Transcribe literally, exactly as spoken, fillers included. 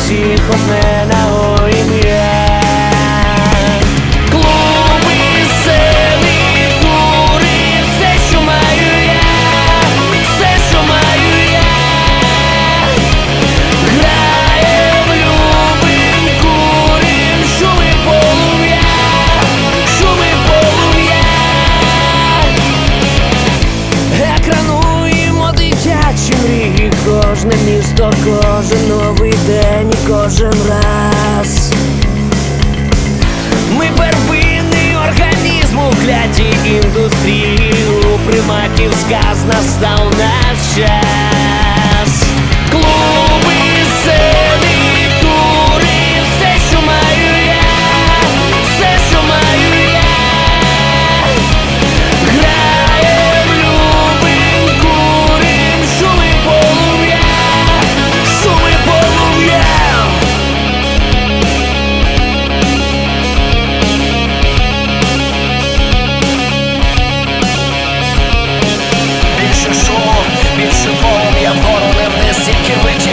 всіх одне на ім'я. Клуби, селі, тури, все, що маю я, все, що маю я. Граєм, любим, курим, шуми полум'я, шуми полум'я. Екрануємо дитячі мрії, кожне місто, кожен новий день і кожен раз. Ми первинний організм у клятій індустрії, у приматів сказ настав наш час. Клуби, селі, тури, все, що маю я, все, що маю я. Граєм, любим, курим, шуми полум'я, шуми полум'я. Більше шуму, більше полум'я, вгору не вниз, тільки витік.